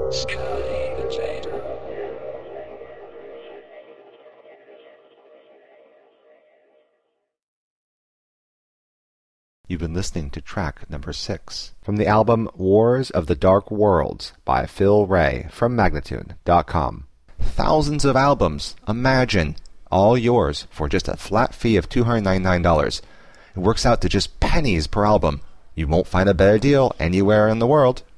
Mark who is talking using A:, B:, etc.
A: Sky Potato.
B: You've been listening to track number 6 from the album Wars of the Dark Worlds by Phil Ray from Magnatune.com. Thousands of albums, imagine, all yours for just a flat fee of $299. It works out to just pennies per album. You won't find a better deal anywhere in the world.